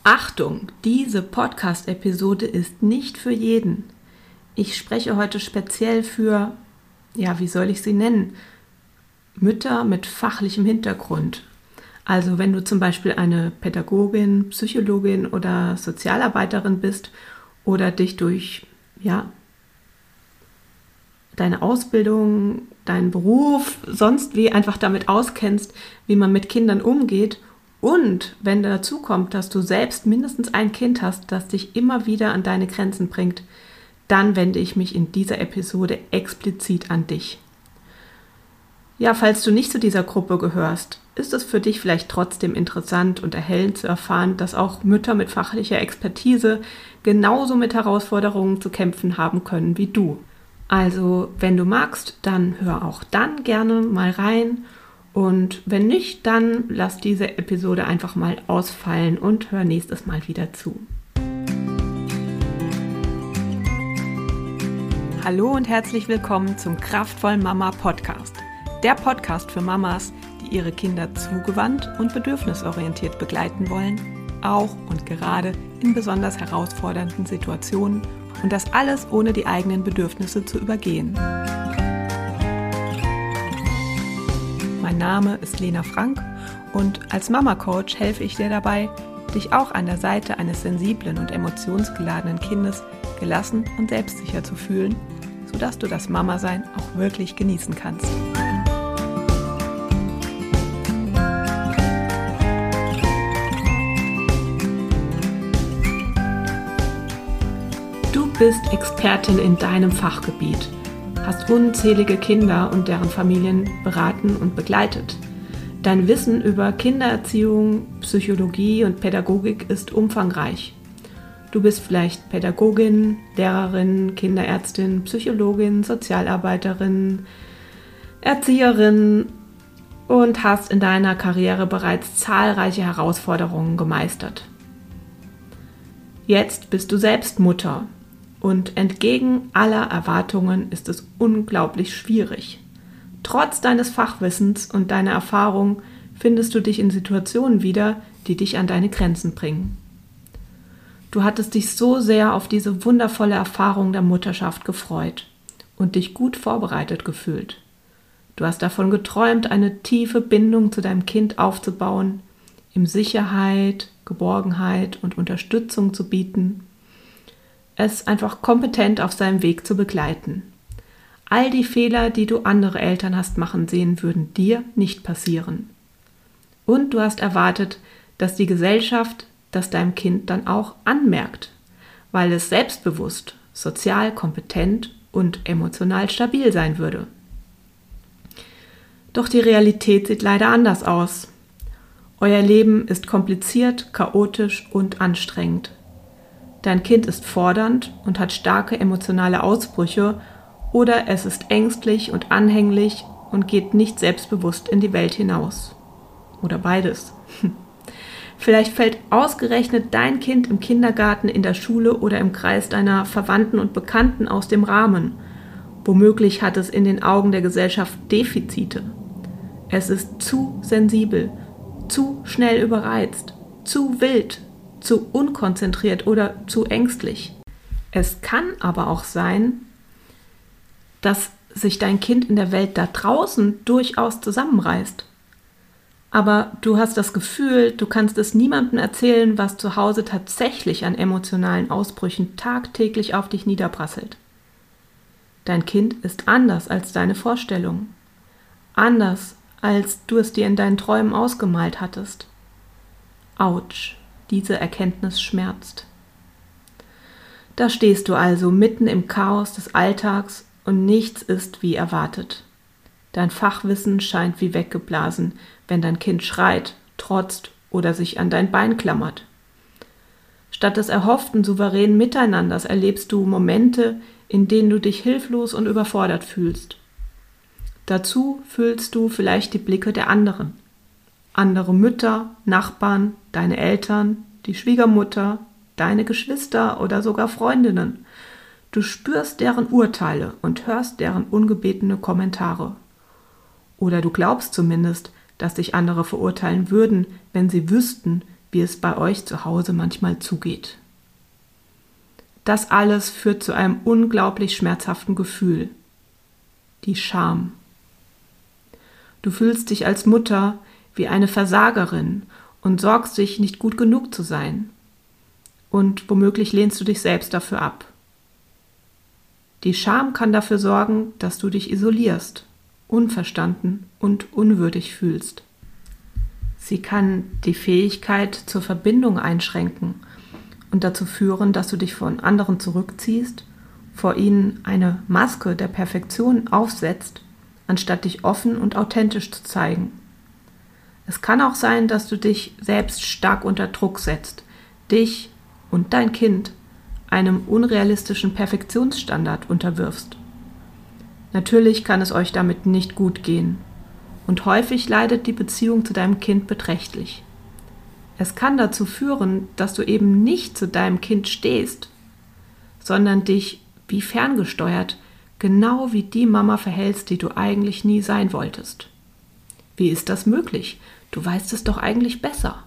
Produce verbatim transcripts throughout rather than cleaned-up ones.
Achtung, diese Podcast-Episode ist nicht für jeden. Ich spreche heute speziell für, ja, wie soll ich sie nennen? Mütter mit fachlichem Hintergrund. Also wenn du zum Beispiel eine Pädagogin, Psychologin oder Sozialarbeiterin bist oder dich durch, ja, deine Ausbildung, deinen Beruf, sonst wie einfach damit auskennst, wie man mit Kindern umgeht. Und wenn dazu kommt, dass du selbst mindestens ein Kind hast, das dich immer wieder an deine Grenzen bringt, dann wende ich mich in dieser Episode explizit an dich. Ja, falls du nicht zu dieser Gruppe gehörst, ist es für dich vielleicht trotzdem interessant und erhellend zu erfahren, dass auch Mütter mit fachlicher Expertise genauso mit Herausforderungen zu kämpfen haben können wie du. Also, wenn du magst, dann hör auch dann gerne mal rein. Und wenn nicht, dann lass diese Episode einfach mal ausfallen und hör nächstes Mal wieder zu. Hallo und herzlich willkommen zum Kraftvoll Mama Podcast. Der Podcast für Mamas, die ihre Kinder zugewandt und bedürfnisorientiert begleiten wollen, auch und gerade in besonders herausfordernden Situationen und das alles ohne die eigenen Bedürfnisse zu übergehen. Mein Name ist Lena Frank und als Mama-Coach helfe ich dir dabei, dich auch an der Seite eines sensiblen und emotionsgeladenen Kindes gelassen und selbstsicher zu fühlen, sodass du das Mama-Sein auch wirklich genießen kannst. Du bist Expertin in deinem Fachgebiet. Hast unzählige Kinder und deren Familien beraten und begleitet. Dein Wissen über Kindererziehung, Psychologie und Pädagogik ist umfangreich. Du bist vielleicht Pädagogin, Lehrerin, Kinderärztin, Psychologin, Sozialarbeiterin, Erzieherin und hast in deiner Karriere bereits zahlreiche Herausforderungen gemeistert. Jetzt bist du selbst Mutter. Und entgegen aller Erwartungen ist es unglaublich schwierig. Trotz deines Fachwissens und deiner Erfahrung findest du dich in Situationen wieder, die dich an deine Grenzen bringen. Du hattest dich so sehr auf diese wundervolle Erfahrung der Mutterschaft gefreut und dich gut vorbereitet gefühlt. Du hast davon geträumt, eine tiefe Bindung zu deinem Kind aufzubauen, ihm Sicherheit, Geborgenheit und Unterstützung zu bieten, es einfach kompetent auf seinem Weg zu begleiten. All die Fehler, die du andere Eltern hast machen sehen, würden dir nicht passieren. Und du hast erwartet, dass die Gesellschaft das deinem Kind dann auch anmerkt, weil es selbstbewusst, sozial kompetent und emotional stabil sein würde. Doch die Realität sieht leider anders aus. Euer Leben ist kompliziert, chaotisch und anstrengend. Dein Kind ist fordernd und hat starke emotionale Ausbrüche oder es ist ängstlich und anhänglich und geht nicht selbstbewusst in die Welt hinaus. Oder beides. Vielleicht fällt ausgerechnet dein Kind im Kindergarten, in der Schule oder im Kreis deiner Verwandten und Bekannten aus dem Rahmen. Womöglich hat es in den Augen der Gesellschaft Defizite. Es ist zu sensibel, zu schnell überreizt, zu wild, zu unkonzentriert oder zu ängstlich. Es kann aber auch sein, dass sich dein Kind in der Welt da draußen durchaus zusammenreißt. Aber du hast das Gefühl, du kannst es niemandem erzählen, was zu Hause tatsächlich an emotionalen Ausbrüchen tagtäglich auf dich niederprasselt. Dein Kind ist anders als deine Vorstellung. Anders, als du es dir in deinen Träumen ausgemalt hattest. Autsch. Diese Erkenntnis schmerzt. Da stehst du also mitten im Chaos des Alltags und nichts ist wie erwartet. Dein Fachwissen scheint wie weggeblasen, wenn dein Kind schreit, trotzt oder sich an dein Bein klammert. Statt des erhofften souveränen Miteinanders erlebst du Momente, in denen du dich hilflos und überfordert fühlst. Dazu fühlst du vielleicht die Blicke der anderen. Andere Mütter, Nachbarn, deine Eltern, die Schwiegermutter, deine Geschwister oder sogar Freundinnen. Du spürst deren Urteile und hörst deren ungebetene Kommentare. Oder du glaubst zumindest, dass dich andere verurteilen würden, wenn sie wüssten, wie es bei euch zu Hause manchmal zugeht. Das alles führt zu einem unglaublich schmerzhaften Gefühl, die Scham. Du fühlst dich als Mutter wie eine Versagerin und sorgst dich, nicht gut genug zu sein. Und womöglich lehnst du dich selbst dafür ab. Die Scham kann dafür sorgen, dass du dich isolierst, unverstanden und unwürdig fühlst. Sie kann die Fähigkeit zur Verbindung einschränken und dazu führen, dass du dich von anderen zurückziehst, vor ihnen eine Maske der Perfektion aufsetzt, anstatt dich offen und authentisch zu zeigen. Es kann auch sein, dass du dich selbst stark unter Druck setzt, dich und dein Kind einem unrealistischen Perfektionsstandard unterwirfst. Natürlich kann es euch damit nicht gut gehen und häufig leidet die Beziehung zu deinem Kind beträchtlich. Es kann dazu führen, dass du eben nicht zu deinem Kind stehst, sondern dich wie ferngesteuert genau wie die Mama verhältst, die du eigentlich nie sein wolltest. Wie ist das möglich? Du weißt es doch eigentlich besser.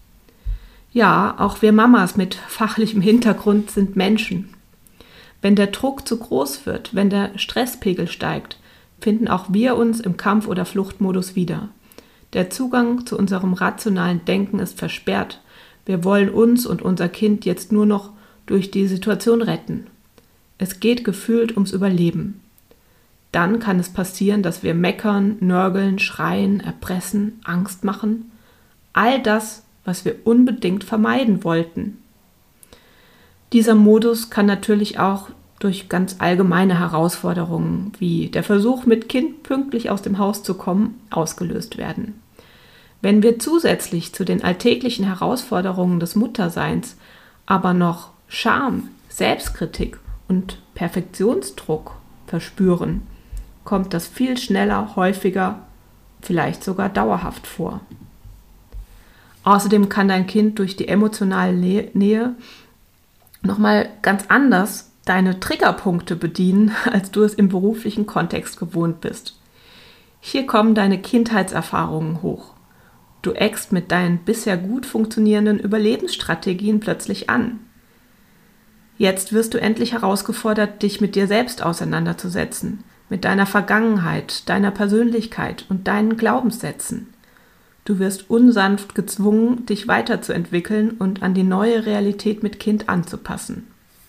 Ja, auch wir Mamas mit fachlichem Hintergrund sind Menschen. Wenn der Druck zu groß wird, wenn der Stresspegel steigt, finden auch wir uns im Kampf- oder Fluchtmodus wieder. Der Zugang zu unserem rationalen Denken ist versperrt. Wir wollen uns und unser Kind jetzt nur noch durch die Situation retten. Es geht gefühlt ums Überleben. Dann kann es passieren, dass wir meckern, nörgeln, schreien, erpressen, Angst machen. All das, was wir unbedingt vermeiden wollten. Dieser Modus kann natürlich auch durch ganz allgemeine Herausforderungen wie der Versuch, mit Kind pünktlich aus dem Haus zu kommen, ausgelöst werden. Wenn wir zusätzlich zu den alltäglichen Herausforderungen des Mutterseins aber noch Scham, Selbstkritik und Perfektionsdruck verspüren, kommt das viel schneller, häufiger, vielleicht sogar dauerhaft vor. Außerdem kann dein Kind durch die emotionale Nähe nochmal ganz anders deine Triggerpunkte bedienen, als du es im beruflichen Kontext gewohnt bist. Hier kommen deine Kindheitserfahrungen hoch. Du eckst mit deinen bisher gut funktionierenden Überlebensstrategien plötzlich an. Jetzt wirst du endlich herausgefordert, dich mit dir selbst auseinanderzusetzen, mit deiner Vergangenheit, deiner Persönlichkeit und deinen Glaubenssätzen. Du wirst unsanft gezwungen, dich weiterzuentwickeln und an die neue Realität mit Kind anzupassen.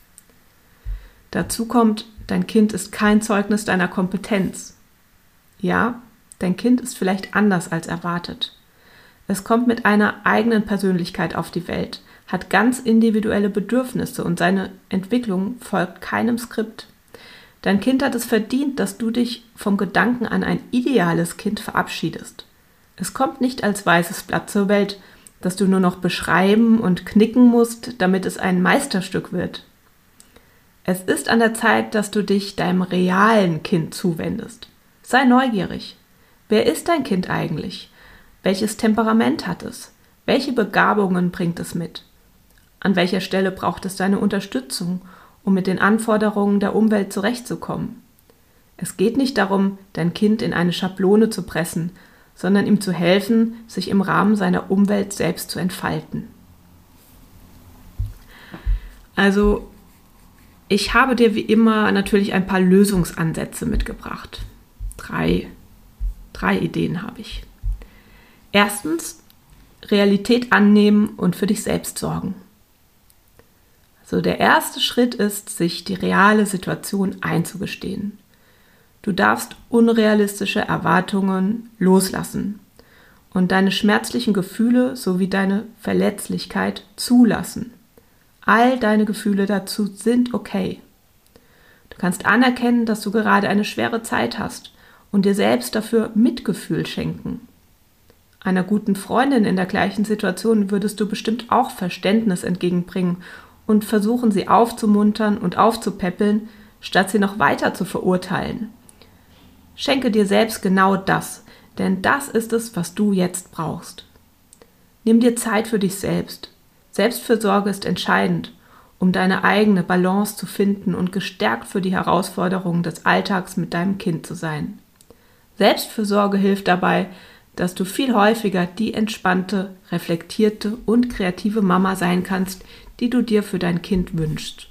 Dazu kommt, dein Kind ist kein Zeugnis deiner Kompetenz. Ja, dein Kind ist vielleicht anders als erwartet. Es kommt mit einer eigenen Persönlichkeit auf die Welt, hat ganz individuelle Bedürfnisse und seine Entwicklung folgt keinem Skript. Dein Kind hat es verdient, dass du dich vom Gedanken an ein ideales Kind verabschiedest. Es kommt nicht als weißes Blatt zur Welt, das du nur noch beschreiben und knicken musst, damit es ein Meisterstück wird. Es ist an der Zeit, dass du dich deinem realen Kind zuwendest. Sei neugierig. Wer ist dein Kind eigentlich? Welches Temperament hat es? Welche Begabungen bringt es mit? An welcher Stelle braucht es deine Unterstützung, um mit den Anforderungen der Umwelt zurechtzukommen? Es geht nicht darum, dein Kind in eine Schablone zu pressen, sondern ihm zu helfen, sich im Rahmen seiner Umwelt selbst zu entfalten. Also, ich habe dir wie immer natürlich ein paar Lösungsansätze mitgebracht. Drei, drei Ideen habe ich. Erstens, Realität annehmen und für dich selbst sorgen. Also der erste Schritt ist, sich die reale Situation einzugestehen. Du darfst unrealistische Erwartungen loslassen und deine schmerzlichen Gefühle sowie deine Verletzlichkeit zulassen. All deine Gefühle dazu sind okay. Du kannst anerkennen, dass du gerade eine schwere Zeit hast und dir selbst dafür Mitgefühl schenken. Einer guten Freundin in der gleichen Situation würdest du bestimmt auch Verständnis entgegenbringen und versuchen, sie aufzumuntern und aufzupäppeln, statt sie noch weiter zu verurteilen. Schenke dir selbst genau das, denn das ist es, was du jetzt brauchst. Nimm dir Zeit für dich selbst. Selbstfürsorge ist entscheidend, um deine eigene Balance zu finden und gestärkt für die Herausforderungen des Alltags mit deinem Kind zu sein. Selbstfürsorge hilft dabei, dass du viel häufiger die entspannte, reflektierte und kreative Mama sein kannst, die du dir für dein Kind wünschst.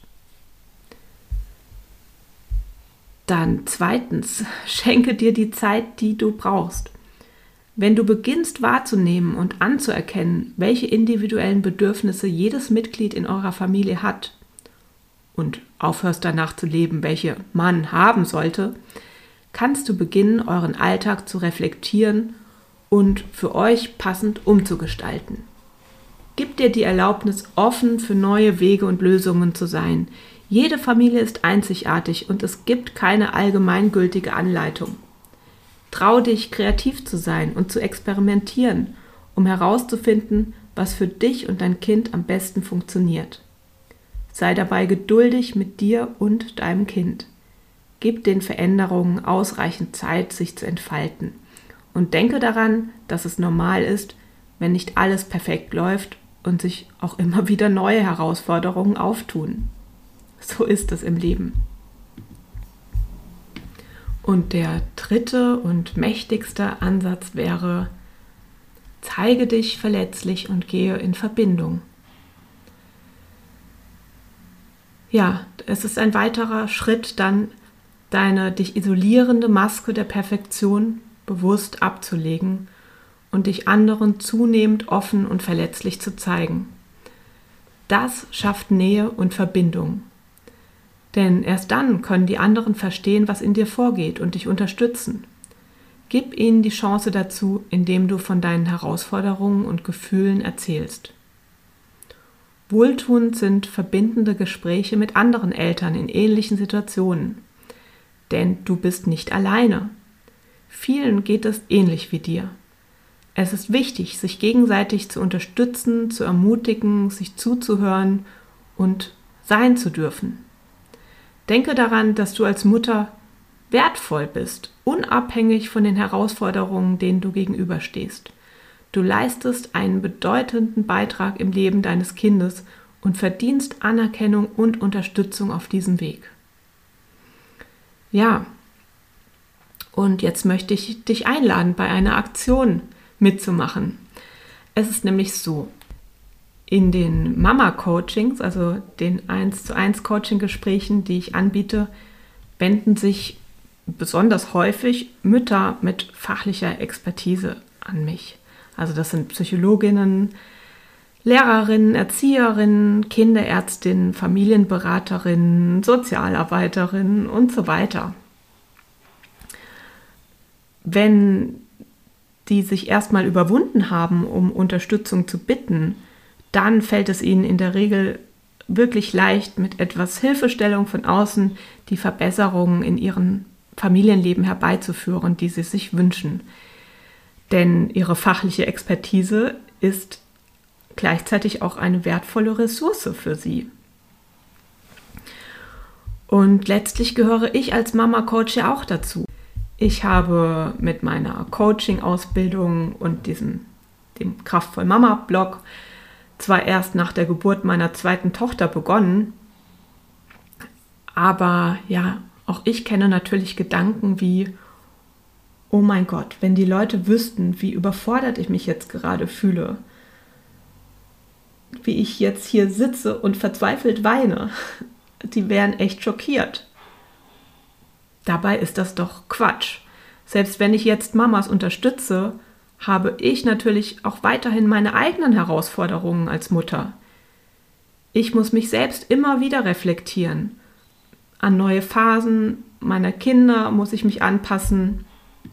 Dann zweitens, schenke dir die Zeit, die du brauchst. Wenn du beginnst wahrzunehmen und anzuerkennen, welche individuellen Bedürfnisse jedes Mitglied in eurer Familie hat und aufhörst danach zu leben, welche man haben sollte, kannst du beginnen, euren Alltag zu reflektieren und für euch passend umzugestalten. Gib dir die Erlaubnis, offen für neue Wege und Lösungen zu sein. Jede Familie ist einzigartig und es gibt keine allgemeingültige Anleitung. Trau dich, kreativ zu sein und zu experimentieren, um herauszufinden, was für dich und dein Kind am besten funktioniert. Sei dabei geduldig mit dir und deinem Kind. Gib den Veränderungen ausreichend Zeit, sich zu entfalten. Und denke daran, dass es normal ist, wenn nicht alles perfekt läuft und sich auch immer wieder neue Herausforderungen auftun. So ist es im Leben. Und der dritte und mächtigste Ansatz wäre, zeige dich verletzlich und gehe in Verbindung. Ja, es ist ein weiterer Schritt, dann deine dich isolierende Maske der Perfektion bewusst abzulegen und dich anderen zunehmend offen und verletzlich zu zeigen. Das schafft Nähe und Verbindung. Denn erst dann können die anderen verstehen, was in dir vorgeht und dich unterstützen. Gib ihnen die Chance dazu, indem du von deinen Herausforderungen und Gefühlen erzählst. Wohltuend sind verbindende Gespräche mit anderen Eltern in ähnlichen Situationen. Denn du bist nicht alleine. Vielen geht es ähnlich wie dir. Es ist wichtig, sich gegenseitig zu unterstützen, zu ermutigen, sich zuzuhören und sein zu dürfen. Denke daran, dass du als Mutter wertvoll bist, unabhängig von den Herausforderungen, denen du gegenüberstehst. Du leistest einen bedeutenden Beitrag im Leben deines Kindes und verdienst Anerkennung und Unterstützung auf diesem Weg. Ja, und jetzt möchte ich dich einladen, bei einer Aktion mitzumachen. Es ist nämlich so, in den Mama-Coachings, also den eins zu eins Coaching-Gesprächen, die ich anbiete, wenden sich besonders häufig Mütter mit fachlicher Expertise an mich. Also das sind Psychologinnen, Lehrerinnen, Erzieherinnen, Kinderärztinnen, Familienberaterinnen, Sozialarbeiterinnen und so weiter. Wenn die sich erstmal überwunden haben, um Unterstützung zu bitten, dann fällt es ihnen in der Regel wirklich leicht, mit etwas Hilfestellung von außen die Verbesserungen in ihrem Familienleben herbeizuführen, die sie sich wünschen. Denn ihre fachliche Expertise ist gleichzeitig auch eine wertvolle Ressource für sie. Und letztlich gehöre ich als Mama-Coach ja auch dazu. Ich habe mit meiner Coaching-Ausbildung und diesem, dem Kraftvoll Mama-Blog zwar erst nach der Geburt meiner zweiten Tochter begonnen, aber ja, auch ich kenne natürlich Gedanken wie, oh mein Gott, wenn die Leute wüssten, wie überfordert ich mich jetzt gerade fühle, wie ich jetzt hier sitze und verzweifelt weine, die wären echt schockiert. Dabei ist das doch Quatsch. Selbst wenn ich jetzt Mamas unterstütze, habe ich natürlich auch weiterhin meine eigenen Herausforderungen als Mutter. Ich muss mich selbst immer wieder reflektieren. An neue Phasen meiner Kinder muss ich mich anpassen.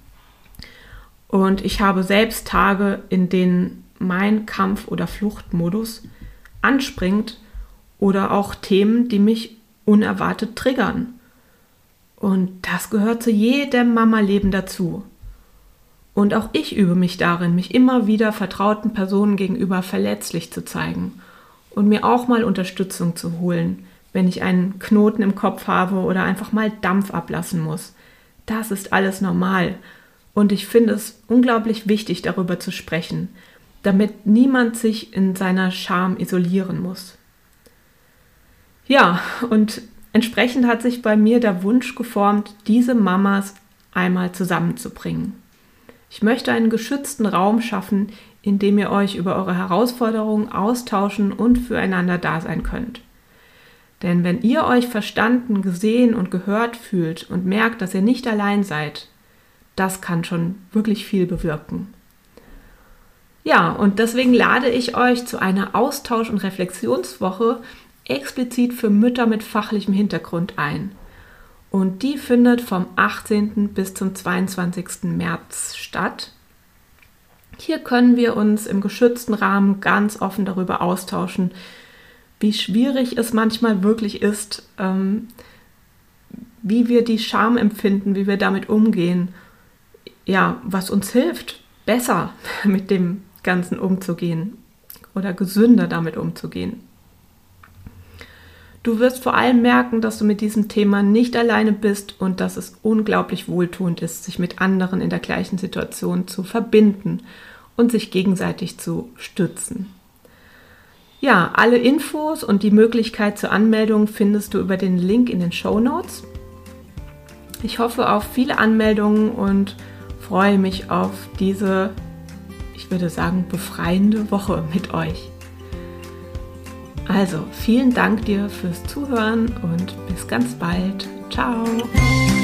Und ich habe selbst Tage, in denen mein Kampf- oder Fluchtmodus anspringt oder auch Themen, die mich unerwartet triggern. Und das gehört zu jedem Mama-Leben dazu. Und auch ich übe mich darin, mich immer wieder vertrauten Personen gegenüber verletzlich zu zeigen und mir auch mal Unterstützung zu holen, wenn ich einen Knoten im Kopf habe oder einfach mal Dampf ablassen muss. Das ist alles normal. Und ich finde es unglaublich wichtig, darüber zu sprechen, damit niemand sich in seiner Scham isolieren muss. Ja, und entsprechend hat sich bei mir der Wunsch geformt, diese Mamas einmal zusammenzubringen. Ich möchte einen geschützten Raum schaffen, in dem ihr euch über eure Herausforderungen austauschen und füreinander da sein könnt. Denn wenn ihr euch verstanden, gesehen und gehört fühlt und merkt, dass ihr nicht allein seid, das kann schon wirklich viel bewirken. Ja, und deswegen lade ich euch zu einer Austausch- und Reflexionswoche explizit für Mütter mit fachlichem Hintergrund ein. Und die findet vom achtzehnten bis zum zweiundzwanzigsten März statt. Hier können wir uns im geschützten Rahmen ganz offen darüber austauschen, wie schwierig es manchmal wirklich ist, ähm, wie wir die Scham empfinden, wie wir damit umgehen, ja, was uns hilft, besser mit dem Ganzen umzugehen oder gesünder damit umzugehen. Du wirst vor allem merken, dass du mit diesem Thema nicht alleine bist und dass es unglaublich wohltuend ist, sich mit anderen in der gleichen Situation zu verbinden und sich gegenseitig zu stützen. Ja, alle Infos und die Möglichkeit zur Anmeldung findest du über den Link in den Shownotes. Ich hoffe auf viele Anmeldungen und freue mich auf diese, ich würde sagen, befreiende Woche mit euch. Also, vielen Dank dir fürs Zuhören und bis ganz bald. Ciao!